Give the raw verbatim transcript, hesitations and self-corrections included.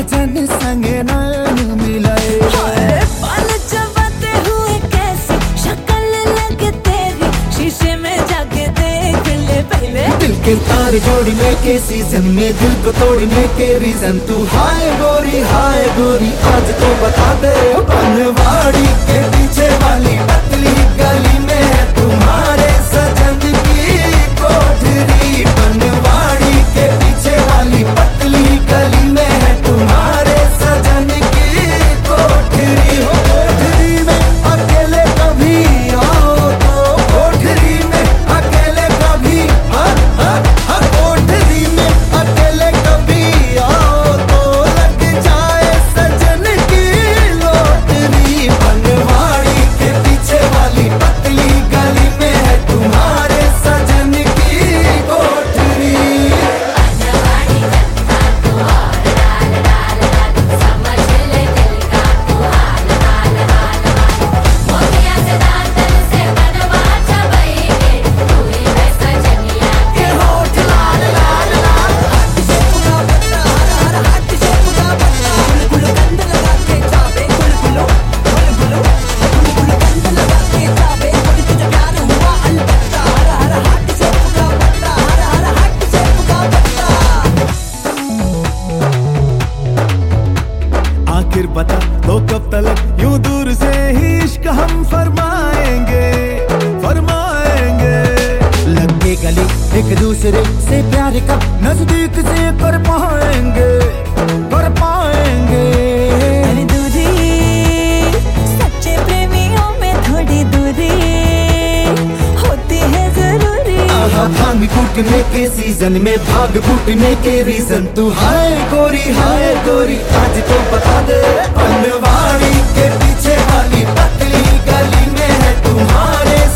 सजन संग नैन मिलाए। बाल चबाते हुए कैसे शक्ल लगे तेरी, शीशे में जाके देख ले पहले। दिल के तार जोड़ने के सीजन में दिल को तोड़ने के रीजन तू हाय गोरी हाय गोरी आज तो बता दे। बनवाड़ी के पीछे वाली पतली गली में है तुम्हारे सजन की कोठरी। बनवाड़ी के पीछे वाली पतली गली में है तुम्हारे सजन की कोठरी। हो कोठरी में अकेले कभी आओ तो, कोठरी में अकेले कभी हाँ हाँ हाँ कोठरी में अकेले कभी आओ तो लग जाए सजन की लोटरी। बनवाड़ी के पीछे वाली पतली गली में है तुम्हारे सजन की कोठरी। आखिर बता तो कब तलक यूं दूर से ही इश्क हम फरमाएंगे फरमाएंगे। लगे गले एक दूसरे से प्यार कब नजदीक से कर पाएंगे कर पाएंगे। अरे दूरी सच्चे प्रेमियों में थोड़ी दूरी होती है जरूरी। भांग फूटने के सीजन में भाग फूटने के रीजन तू हाय गोरी हाय गोरी आज तो बता दे। बनवाड़ी के पीछे वाली पतली गली में है तुम्हारे